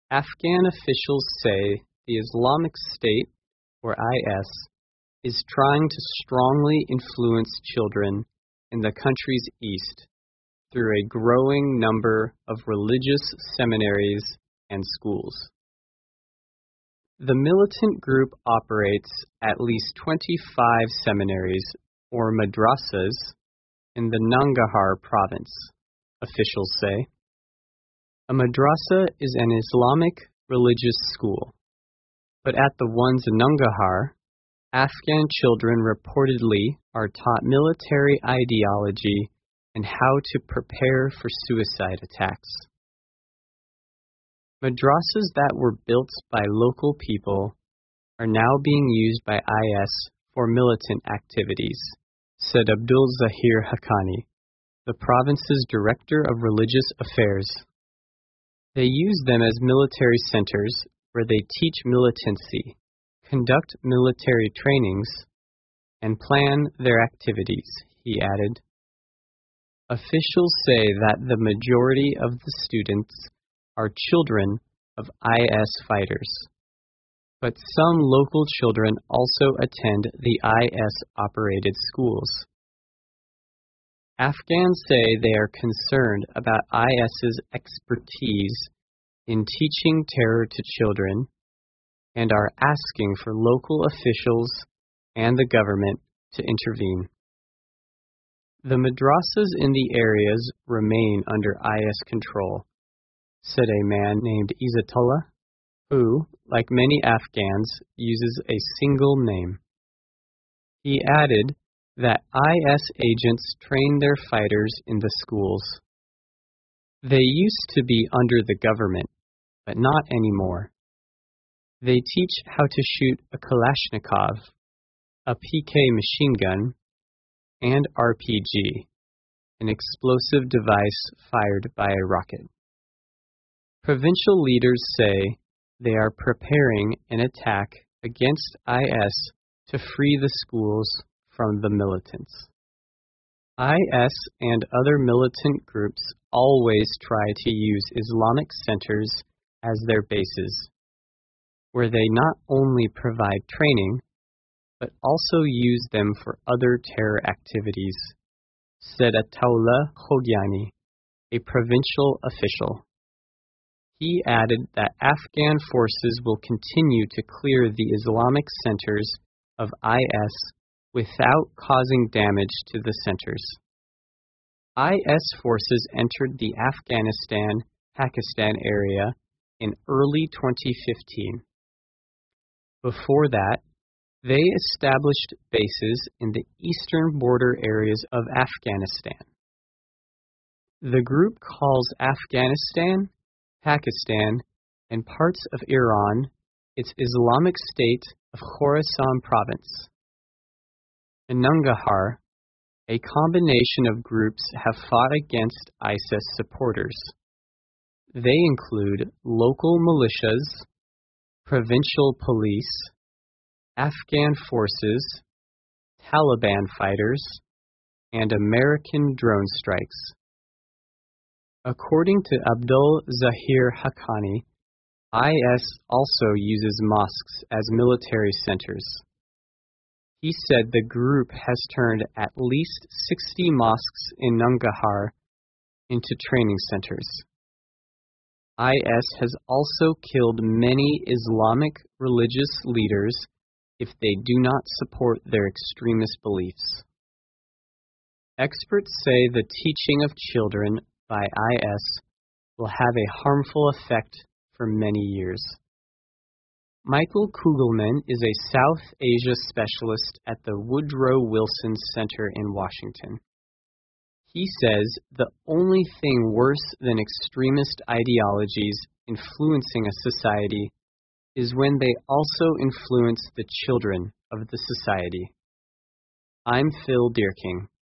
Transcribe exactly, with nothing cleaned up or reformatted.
Afghan officials say the Islamic State, or I S, is trying to strongly influence children in the country's east through a growing number of religious seminaries and schools. The militant group operates at least twenty-five seminaries, or madrasas, in the Nangarhar province, officials say. A madrasa is an Islamic religious school, but at the ones in Nangarhar, Afghan children reportedly are taught military ideology and how to prepare for suicide attacks. Madrasas that were built by local people are now being used by I S for militant activities, said Abdul Zahir Haqqani, the province's director of religious affairs. They use them as military centers where they teach militancy, conduct military trainings, and plan their activities, he added. Officials say that the majority of the students are children of I S fighters, but some local children also attend the I S-operated schools. Afghans say they are concerned about IS's expertise in teaching terror to children and are asking for local officials and the government to intervene. The madrasas in the areas remain under I S control, said a man named Izzatullah, who, like many Afghans, uses a single name. He added that I S agents train their fighters in the schools. They used to be under the government, but not anymore. They teach how to shoot a Kalashnikov, a P K machine gun, and R P G, an explosive device fired by a rocket. Provincial leaders say they are preparing an attack against I S to free the schools from the militants. I S and other militant groups always try to use Islamic centers as their bases, where they not only provide training, but also use them for other terror activities, said Ataullah Khogiani, a provincial official. He added that Afghan forces will continue to clear the Islamic centers of I S without causing damage to the centers. I S forces entered the Afghanistan-Pakistan area in early twenty fifteen. Before that, they established bases in the eastern border areas of Afghanistan. The group calls Afghanistan, Pakistan, and parts of Iran its Islamic State of Khorasan province. In Nangarhar, a combination of groups have fought against ISIS supporters. They include local militias, provincial police, Afghan forces, Taliban fighters, and American drone strikes. According to Abdul Zahir Haqqani, I S also uses mosques as military centers. He said the group has turned at least sixty mosques in Nangarhar into training centers. I S has also killed many Islamic religious leaders if they do not support their extremist beliefs. Experts say the teaching of children by I S will have a harmful effect for many years. Michael Kugelman is a South Asia specialist at the Woodrow Wilson Center in Washington. He says the only thing worse than extremist ideologies influencing a society is when they also influence the children of the society. I'm Phil Deerking.